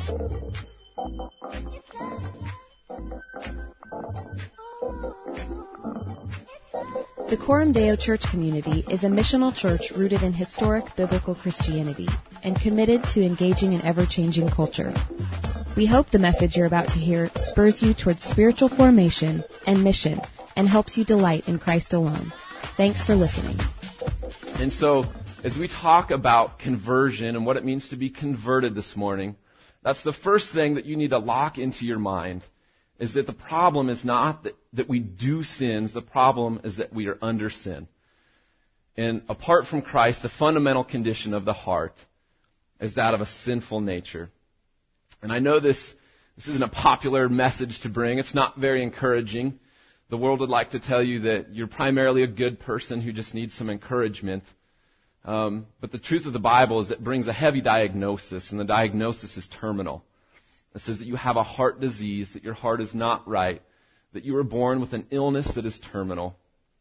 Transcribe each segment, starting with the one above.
The Coram Deo Church community is a missional church rooted in historic biblical Christianity and committed to engaging in ever-changing culture. We hope the message you're about to hear spurs you towards spiritual formation and mission and helps you delight in Christ alone. Thanks for listening. And so, as we talk about conversion and what it means to be converted this morning, that's the first thing that you need to lock into your mind, is that the problem is not that we do sins. The problem is that we are under sin. And apart from Christ, the fundamental condition of the heart is that of a sinful nature. And I know this isn't a popular message to bring. It's not very encouraging. The world would like to tell you that you're primarily a good person who just needs some encouragement. But the truth of the Bible is it brings a heavy diagnosis, and the diagnosis is terminal. It says that you have a heart disease, that your heart is not right, that you were born with an illness that is terminal.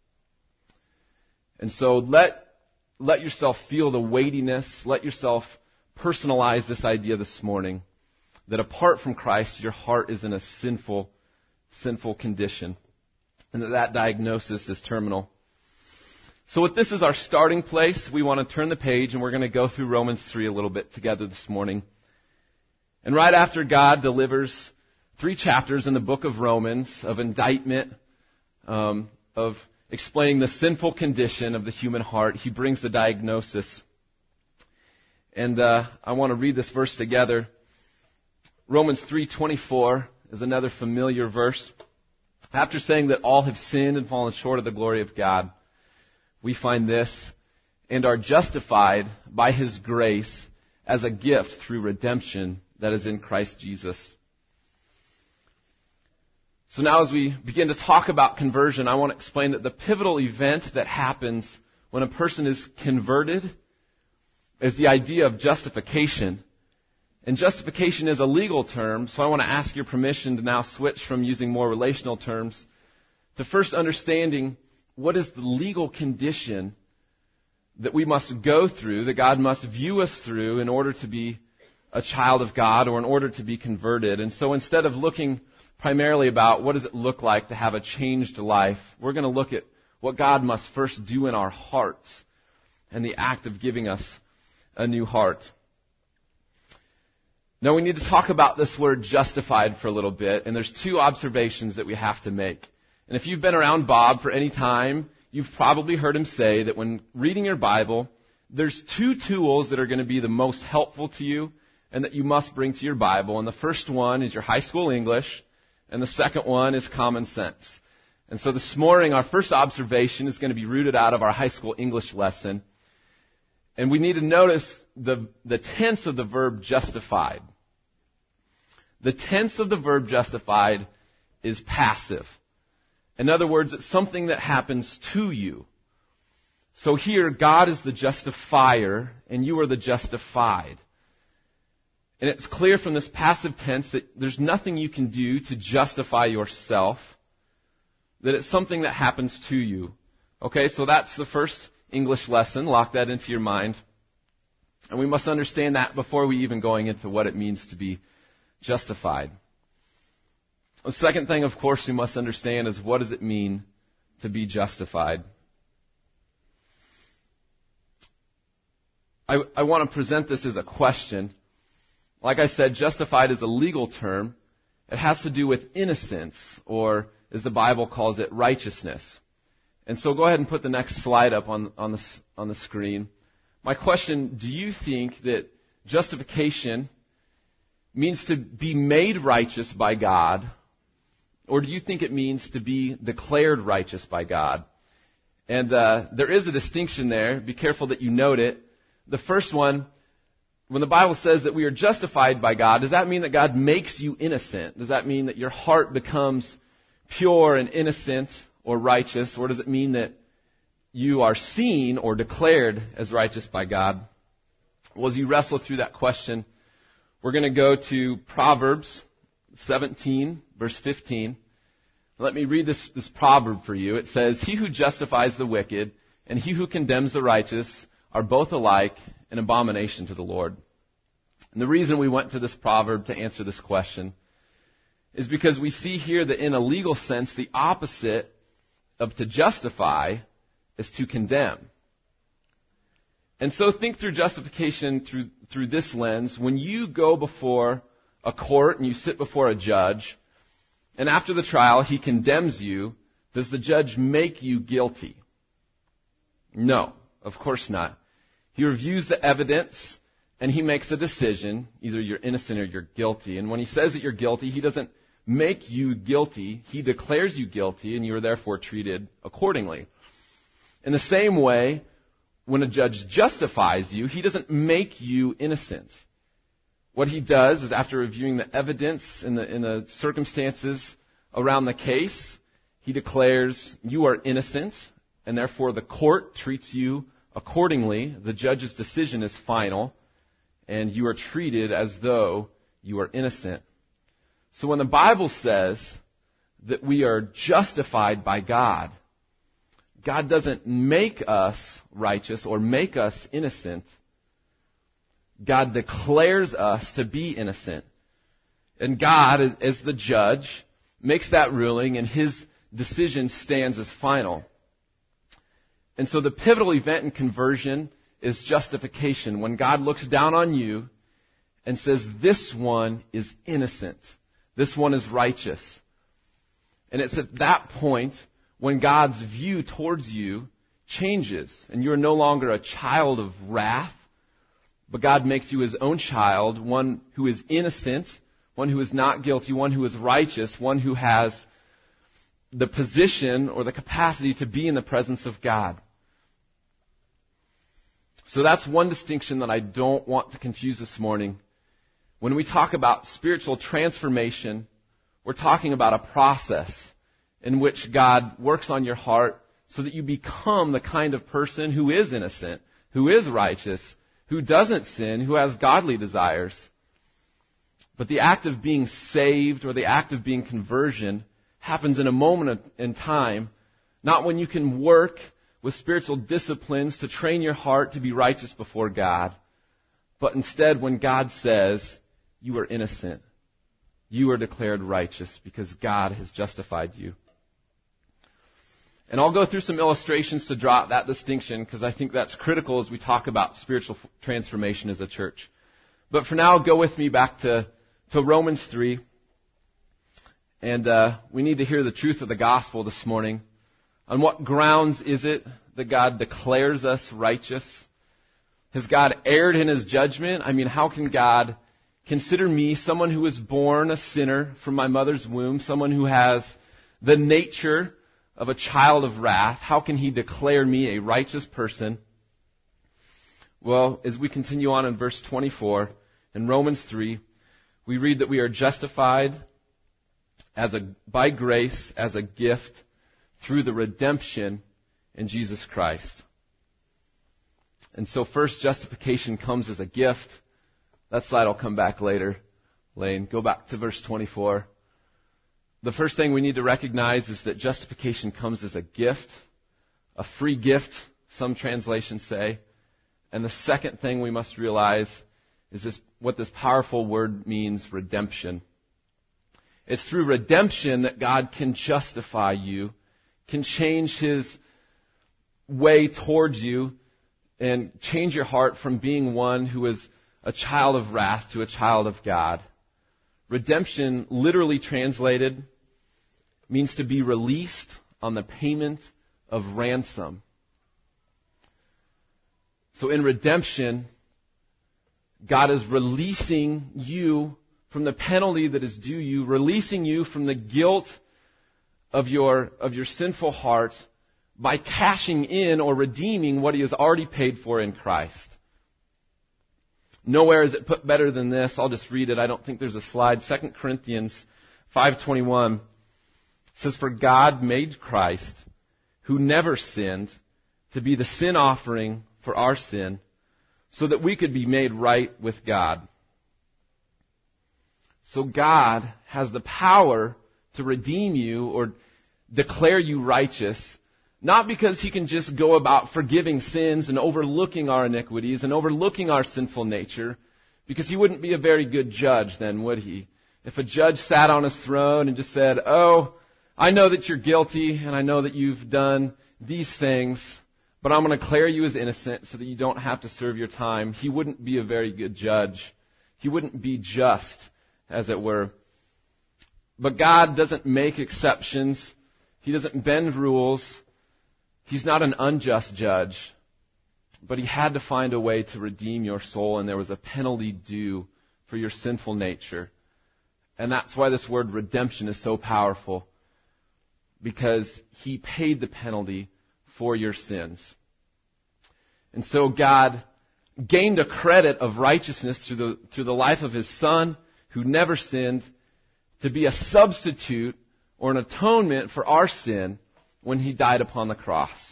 And so let yourself feel the weightiness, let yourself personalize this idea this morning, that apart from Christ, your heart is in a sinful condition, and that diagnosis is terminal. So with this as our starting place, we want to turn the page, and we're going to go through Romans 3 a little bit together this morning. And right after God delivers 3 chapters in the book of Romans of indictment, of explaining the sinful condition of the human heart, he brings the diagnosis. And I want to read this verse together. Romans 3:24 is another familiar verse. After saying that all have sinned and fallen short of the glory of God, we find this, and are justified by His grace as a gift through redemption that is in Christ Jesus. So now as we begin to talk about conversion, I want to explain that the pivotal event that happens when a person is converted is the idea of justification. And justification is a legal term, so I want to ask your permission to now switch from using more relational terms to first understanding what is the legal condition that we must go through, that God must view us through in order to be a child of God or in order to be converted. And so instead of looking primarily about what does it look like to have a changed life, we're going to look at what God must first do in our hearts and the act of giving us a new heart. Now we need to talk about this word justified for a little bit, and there's 2 observations that we have to make. And if you've been around Bob for any time, you've probably heard him say that when reading your Bible, there's 2 tools that are going to be the most helpful to you and that you must bring to your Bible. And the first one is your high school English, and the second one is common sense. And so this morning, our first observation is going to be rooted out of our high school English lesson. And we need to notice the tense of the verb justified. The tense of the verb justified is passive. In other words, it's something that happens to you. So here, God is the justifier, and you are the justified. And it's clear from this passive tense that there's nothing you can do to justify yourself, that it's something that happens to you. Okay, so that's the first English lesson. Lock that into your mind. And we must understand that before we even going into what it means to be justified. The second thing, of course, we must understand is what does it mean to be justified? I want to present this as a question. Like I said, justified is a legal term. It has to do with innocence, or as the Bible calls it, righteousness. And so go ahead and put the next slide up on the screen. My question, do you think that justification means to be made righteous by God, or do you think it means to be declared righteous by God? And there is a distinction there. Be careful that you note it. The first one, when the Bible says that we are justified by God, does that mean that God makes you innocent? Does that mean that your heart becomes pure and innocent or righteous? Or does it mean that you are seen or declared as righteous by God? Well, as you wrestle through that question, we're going to go to Proverbs 17, verse 15. Let me read this proverb for you. It says, "He who justifies the wicked and he who condemns the righteous are both alike an abomination to the Lord." And the reason we went to this proverb to answer this question is because we see here that in a legal sense, the opposite of to justify is to condemn. And so think through justification through this lens. When you go before a court and you sit before a judge, and after the trial he condemns you, does the judge make you guilty? No, of course not. He reviews the evidence and he makes a decision. Either you're innocent or you're guilty. And when he says that you're guilty, he doesn't make you guilty. He declares you guilty, and you are therefore treated accordingly. In the same way, when a judge justifies you, he doesn't make you innocent. What he does is, after reviewing the evidence and the circumstances around the case, he declares you are innocent, and therefore the court treats you accordingly. The judge's decision is final, and you are treated as though you are innocent. So when the Bible says that we are justified by God, God doesn't make us righteous or make us innocent. God declares us to be innocent. And God, as the judge, makes that ruling, and his decision stands as final. And so the pivotal event in conversion is justification. When God looks down on you and says, this one is innocent. This one is righteous. And it's at that point when God's view towards you changes, and you're no longer a child of wrath, but God makes you his own child, one who is innocent, one who is not guilty, one who is righteous, one who has the position or the capacity to be in the presence of God. So that's one distinction that I don't want to confuse this morning. When we talk about spiritual transformation, we're talking about a process in which God works on your heart so that you become the kind of person who is innocent, who is righteous, who doesn't sin, who has godly desires. But the act of being saved or the act of being conversion happens in a moment in time, not when you can work with spiritual disciplines to train your heart to be righteous before God, but instead when God says, you are innocent. You are declared righteous because God has justified you. And I'll go through some illustrations to draw out that distinction because I think that's critical as we talk about spiritual transformation as a church. But for now, go with me back to Romans 3. And we need to hear the truth of the gospel this morning. On what grounds is it that God declares us righteous? Has God erred in his judgment? I mean, how can God consider me, someone who was born a sinner from my mother's womb, someone who has the nature of a child of wrath, how can he declare me a righteous person? Well, as we continue on in verse 24, in Romans 3, we read that we are justified by grace as a gift through the redemption in Jesus Christ. And so first, justification comes as a gift. That slide will come back later. Lane, go back to verse 24. The first thing we need to recognize is that justification comes as a gift, a free gift, some translations say. And the second thing we must realize is what this powerful word means, redemption. It's through redemption that God can justify you, can change his way towards you, and change your heart from being one who is a child of wrath to a child of God. Redemption, literally translated, means to be released on the payment of ransom. So in redemption, God is releasing you from the penalty that is due you, releasing you from the guilt of your sinful heart by cashing in or redeeming what he has already paid for in Christ. Nowhere is it put better than this. I'll just read it. I don't think there's a slide. 2 Corinthians 5:21 says, "For God made Christ, who never sinned, to be the sin offering for our sin, so that we could be made right with God." So God has the power to redeem you or declare you righteous, not because he can just go about forgiving sins and overlooking our iniquities and overlooking our sinful nature, Because he wouldn't be a very good judge then, would he? If a judge sat on his throne and just said, oh, I know that you're guilty and I know that you've done these things, but I'm going to declare you as innocent so that you don't have to serve your time. He wouldn't be a very good judge. He wouldn't be just, as it were. But God doesn't make exceptions. He doesn't bend rules. He's not an unjust judge. But he had to find a way to redeem your soul, and there was a penalty due for your sinful nature. And that's why this word redemption is so powerful, because he paid the penalty for your sins. And so God gained a credit of righteousness through the life of his Son, who never sinned, to be a substitute or an atonement for our sin when he died upon the cross.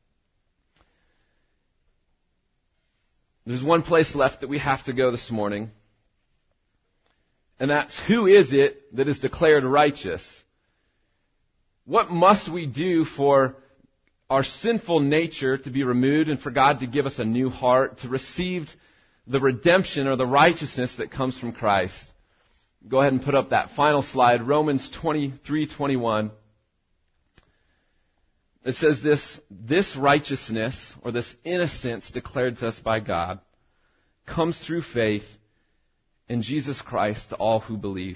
There's one place left that we have to go this morning, and that's, who is it that is declared righteous? What must we do for our sinful nature to be removed and for God to give us a new heart, to receive the redemption or the righteousness that comes from Christ? Go ahead and put up that final slide, Romans 23:21. It says this righteousness, or this innocence declared to us by God, comes through faith in Jesus Christ to all who believe.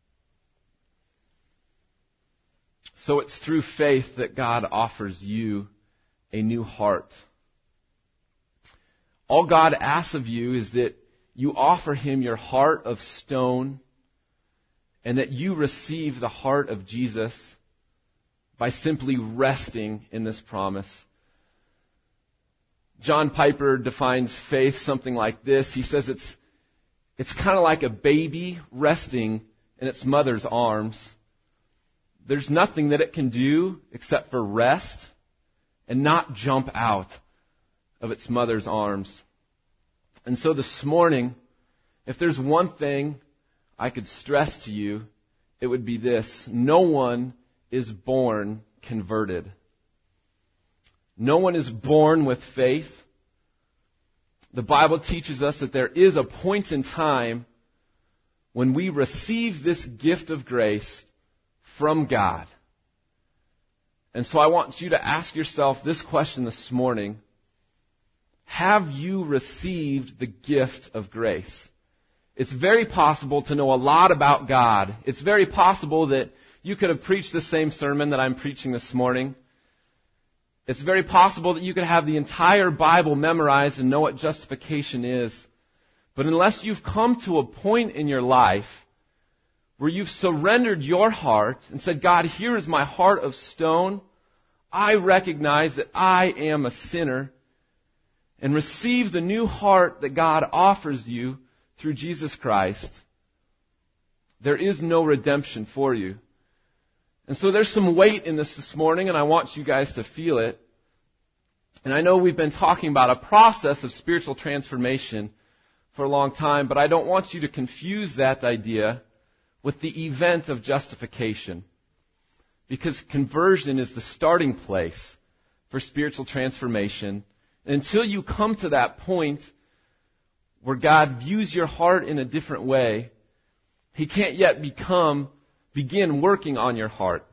So it's through faith that God offers you a new heart. All God asks of you is that you offer him your heart of stone, and that you receive the heart of Jesus by simply resting in this promise. John Piper defines faith something like this. He says it's kind of like a baby resting in its mother's arms. There's nothing that it can do except for rest and not jump out of its mother's arms. And so this morning, if there's one thing I could stress to you, it would be this: no one is born converted. No one is born with faith. The Bible teaches us that there is a point in time when we receive this gift of grace from God. And so I want you to ask yourself this question this morning: have you received the gift of grace? It's very possible to know a lot about God. It's very possible that you could have preached the same sermon that I'm preaching this morning. It's very possible that you could have the entire Bible memorized and know what justification is. But unless you've come to a point in your life where you've surrendered your heart and said, God, here is my heart of stone. I recognize that I am a sinner, and receive the new heart that God offers you through Jesus Christ, there is no redemption for you. And so there's some weight in this morning, and I want you guys to feel it. And I know we've been talking about a process of spiritual transformation for a long time, but I don't want you to confuse that idea with the event of justification. Because conversion is the starting place for spiritual transformation. And until you come to that point where God views your heart in a different way, he can't yet begin working on your heart.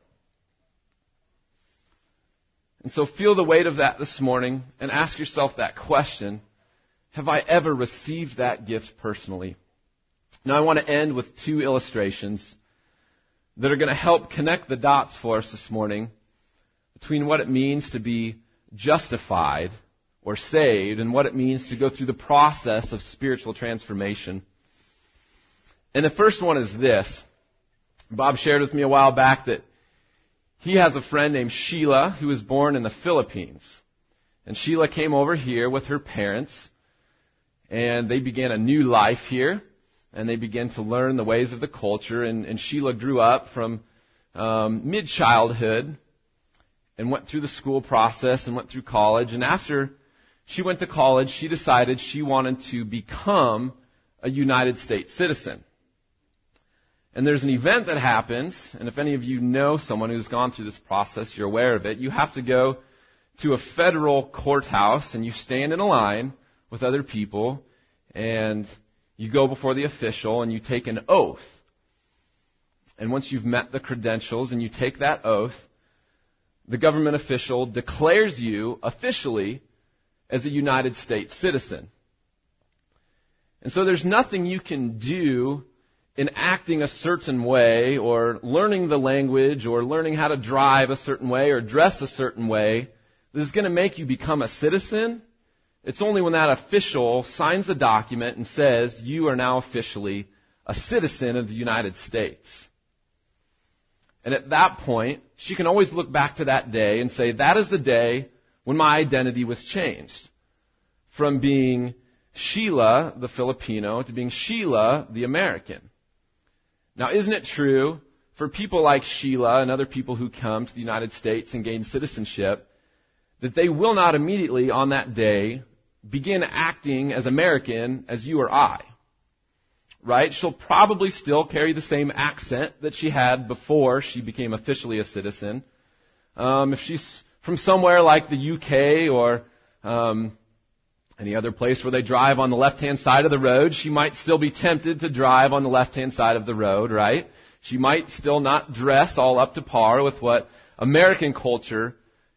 And so feel the weight of that this morning and ask yourself that question: have I ever received that gift personally? Now I want to end with two illustrations that are going to help connect the dots for us this morning between what it means to be justified or saved and what it means to go through the process of spiritual transformation. And the first one is this. Bob shared with me a while back that he has a friend named Sheila who was born in the Philippines. And Sheila came over here with her parents, and they began a new life here, and they began to learn the ways of the culture. And Sheila grew up from mid-childhood and went through the school process and went through college. And after she went to college, she decided she wanted to become a United States citizen. And there's an event that happens, and if any of you know someone who's gone through this process, you're aware of it. You have to go to a federal courthouse, and you stand in a line with other people, and You go before the official and you take an oath. And once you've met the credentials and you take that oath, the government official declares you officially as a United States citizen. And so there's nothing you can do in acting a certain way or learning the language or learning how to drive a certain way or dress a certain way that is going to make you become a citizen. It's only when that official signs the document and says you are now officially a citizen of the United States. And at that point, she can always look back to that day and say, that is the day when my identity was changed. From being Sheila, the Filipino, to being Sheila, the American. Now, isn't it true for people like Sheila and other people who come to the United States and gain citizenship that they will not immediately on that day begin acting as American as you or I? Right? She'll probably still carry the same accent that she had before she became officially a citizen. If she's from somewhere like the UK or any other place where they drive on the left-hand side of the road, she might still be tempted to drive on the left-hand side of the road, right? She might still not dress all up to par with what American culture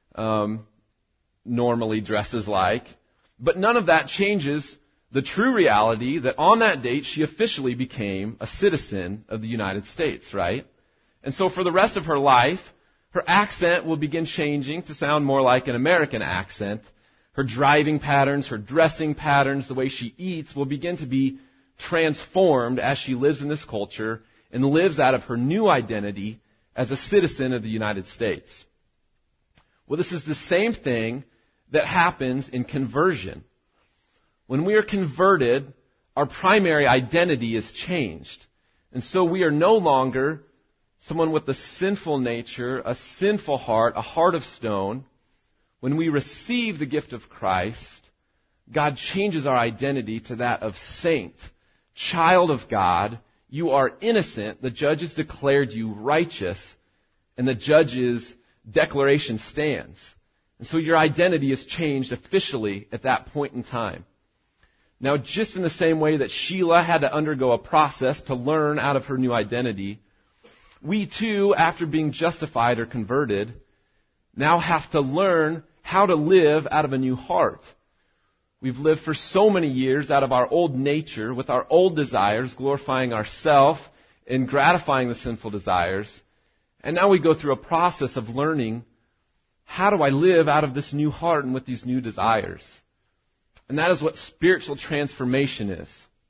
normally dresses like. But none of that changes the true reality that on that date she officially became a citizen of the United States, right? And so for the rest of her life, her accent will begin changing to sound more like an American accent. Her driving patterns, her dressing patterns, the way she eats will begin to be transformed as she lives in this culture and lives out of her new identity as a citizen of the United States. Well, this is the same thing that happens in conversion. When we are converted, our primary identity is changed. And so we are no longer someone with a sinful nature, a sinful heart, a heart of stone. When we receive the gift of Christ, God changes our identity to that of saint, child of God. You are innocent. The judge has declared you righteous, and the judge's declaration stands. And so your identity is changed officially at that point in time. Now, just in the same way that Sheila had to undergo a process to learn out of her new identity, we too, after being justified or converted, now have to learn how to live out of a new heart. We've lived for so many years out of our old nature, with our old desires, glorifying ourselves and gratifying the sinful desires. And now we go through a process of learning, how do I live out of this new heart and with these new desires? And that is what spiritual transformation is.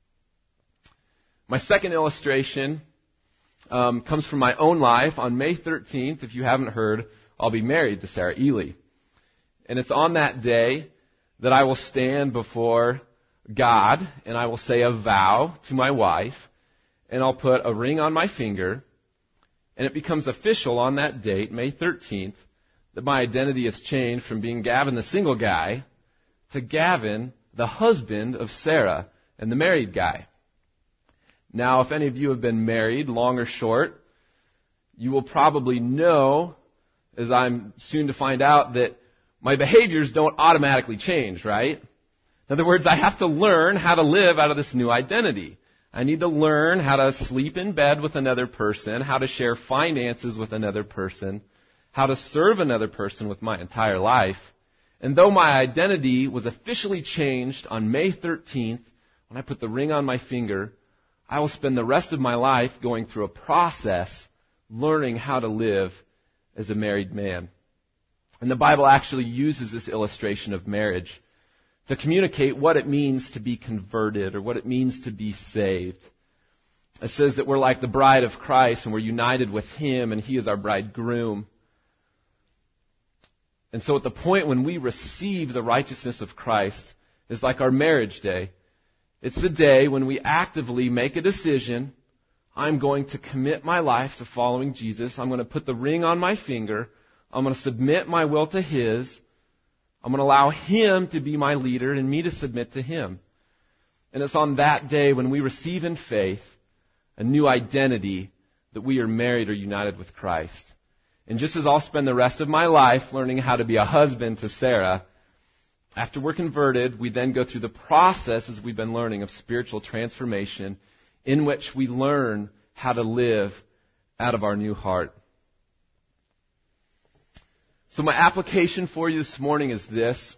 My second illustration comes from my own life. On May 13th, if you haven't heard, I'll be married to Sarah Ely. And it's on that day that I will stand before God and I will say a vow to my wife, and I'll put a ring on my finger, and it becomes official on that date, May 13th, that my identity has changed from being Gavin the single guy to Gavin, the husband of Sarah and the married guy. Now, if any of you have been married, long or short, you will probably know, as I'm soon to find out, that my behaviors don't automatically change, right? In other words, I have to learn how to live out of this new identity. I need to learn how to sleep in bed with another person, how to share finances with another person, how to serve another person with my entire life. And though my identity was officially changed on May 13th, when I put the ring on my finger, I will spend the rest of my life going through a process learning how to live as a married man. And the Bible actually uses this illustration of marriage to communicate what it means to be converted or what it means to be saved. It says that we're like the bride of Christ and we're united with Him and He is our bridegroom. And so at the point when we receive the righteousness of Christ is like our marriage day. It's the day when we actively make a decision. I'm going to commit my life to following Jesus. I'm going to put the ring on my finger. I'm going to submit my will to His. I'm going to allow Him to be my leader and me to submit to Him. And it's on that day when we receive in faith a new identity that we are married or united with Christ. And just as I'll spend the rest of my life learning how to be a husband to Sarah, After we're converted, we then go through the process, as we've been learning, of spiritual transformation, in which we learn how to live out of our new heart. So my application for you this morning is this.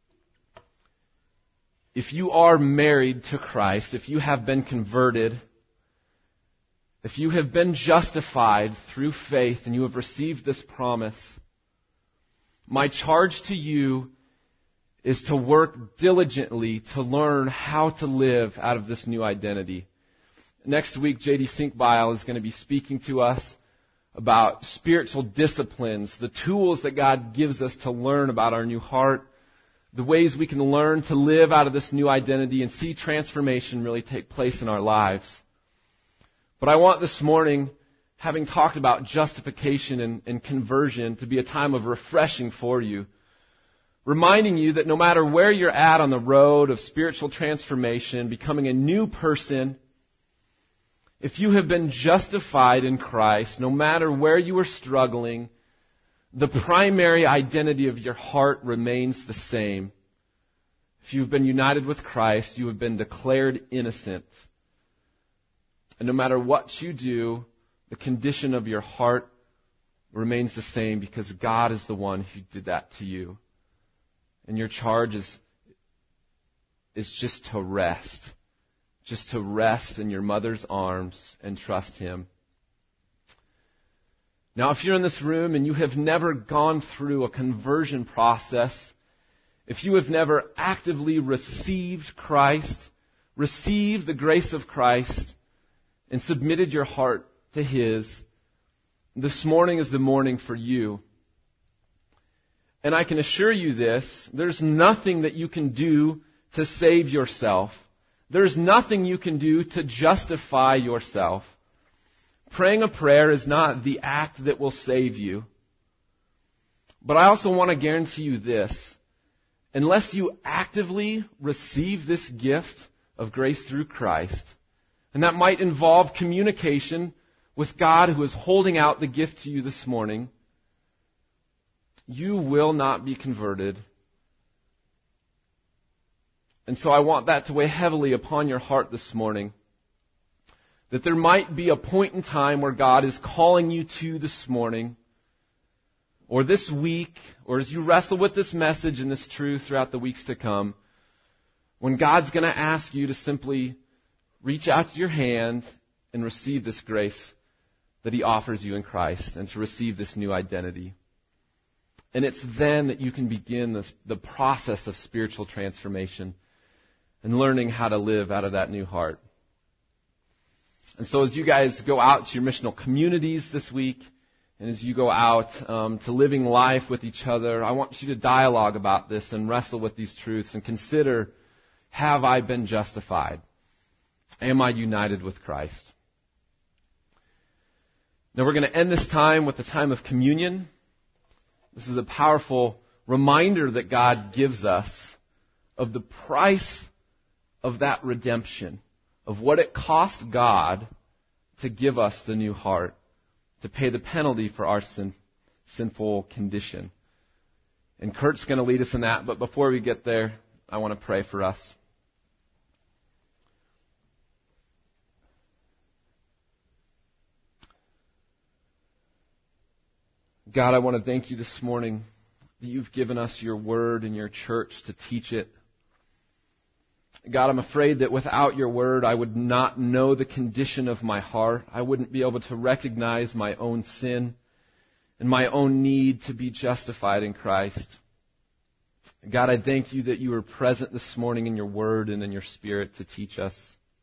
If you are married to Christ, if you have been converted, if you have been justified through faith and you have received this promise, my charge to you is to work diligently to learn how to live out of this new identity. Next week, J.D. Sinkbile is going to be speaking to us about spiritual disciplines, the tools that God gives us to learn about our new heart, the ways we can learn to live out of this new identity and see transformation really take place in our lives. But I want this morning, having talked about justification and conversion, to be a time of refreshing for you, reminding you that no matter where you're at on the road of spiritual transformation, becoming a new person, if you have been justified in Christ, no matter where you are struggling, the primary identity of your heart remains the same. If you've been united with Christ, you have been declared innocent. And no matter what you do, the condition of your heart remains the same because God is the one who did that to you. And your charge is just to rest. Just to rest in your mother's arms and trust Him. Now, if you're in this room and you have never gone through a conversion process, if you have never actively received Christ, received the grace of Christ, and submitted your heart to His, this morning is the morning for you. And I can assure you this, there's nothing that you can do to save yourself. There's nothing you can do to justify yourself. Praying a prayer is not the act that will save you. But I also want to guarantee you this. Unless you actively receive this gift of grace through Christ, and that might involve communication with God who is holding out the gift to you this morning, you will not be converted. And so I want that to weigh heavily upon your heart this morning. That there might be a point in time where God is calling you to this morning, or this week, or as you wrestle with this message and this truth throughout the weeks to come, when God's going to ask you to simply reach out to your hand and receive this grace that He offers you in Christ, and to receive this new identity. And it's then that you can begin the process of spiritual transformation and learning how to live out of that new heart. And so as you guys go out to your missional communities this week, and as you go out to living life with each other, I want you to dialogue about this and wrestle with these truths and consider, have I been justified? Am I united with Christ? Now we're going to end this time with the time of communion. This is a powerful reminder that God gives us of the price of that redemption, of what it cost God to give us the new heart, to pay the penalty for our sinful condition. And Kurt's going to lead us in that, but before we get there, I want to pray for us. God, I want to thank you this morning that you've given us your word and your church to teach it. God, I'm afraid that without your word, I would not know the condition of my heart. I wouldn't be able to recognize my own sin and my own need to be justified in Christ. God, I thank you that you are present this morning in your word and in your spirit to teach us.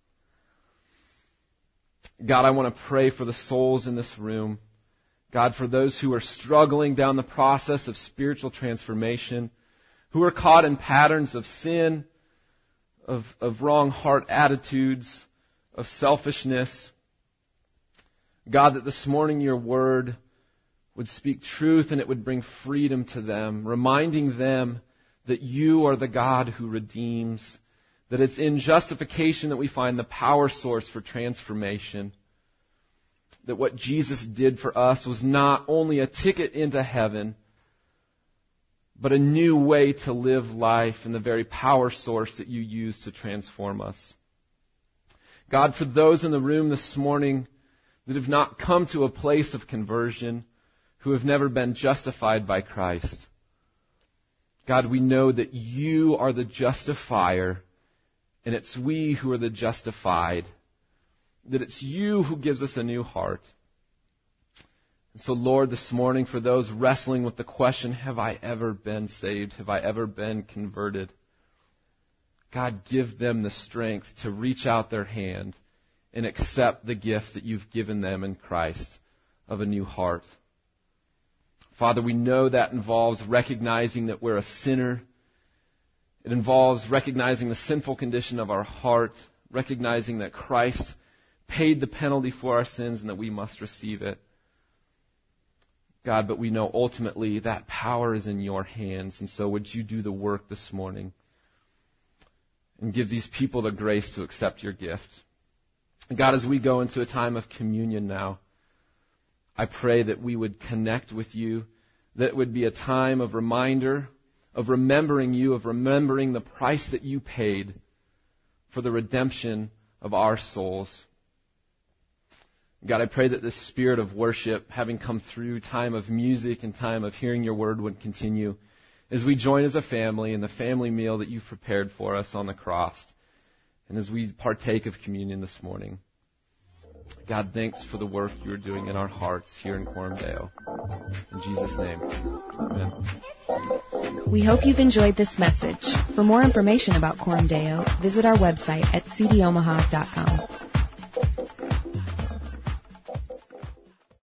God, I want to pray for the souls in this room. God, for those who are struggling down the process of spiritual transformation, who are caught in patterns of sin, of wrong heart attitudes, of selfishness. God, that this morning your word would speak truth and it would bring freedom to them, reminding them that you are the God who redeems, that it's in justification that we find the power source for transformation, that what Jesus did for us was not only a ticket into heaven, but a new way to live life and the very power source that you use to transform us. God, for those in the room this morning that have not come to a place of conversion, who have never been justified by Christ, God, we know that you are the justifier, and it's we who are the justified, that it's you who gives us a new heart. And so, Lord, this morning, for those wrestling with the question, have I ever been saved? Have I ever been converted? God, give them the strength to reach out their hand and accept the gift that you've given them in Christ of a new heart. Father, we know that involves recognizing that we're a sinner. It involves recognizing the sinful condition of our heart, recognizing that Christ paid the penalty for our sins and that we must receive it. God, but we know ultimately that power is in your hands. And so would you do the work this morning and give these people the grace to accept your gift. And God, as we go into a time of communion now, I pray that we would connect with you, that it would be a time of reminder, of remembering you, of remembering the price that you paid for the redemption of our souls. God, I pray that this spirit of worship, having come through time of music and time of hearing your word, would continue as we join as a family in the family meal that you've prepared for us on the cross, and as we partake of communion this morning. God, thanks for the work you're doing in our hearts here in Coram Deo. In Jesus' name, amen. We hope you've enjoyed this message. For more information about Coram Deo, visit our website at cdomaha.com.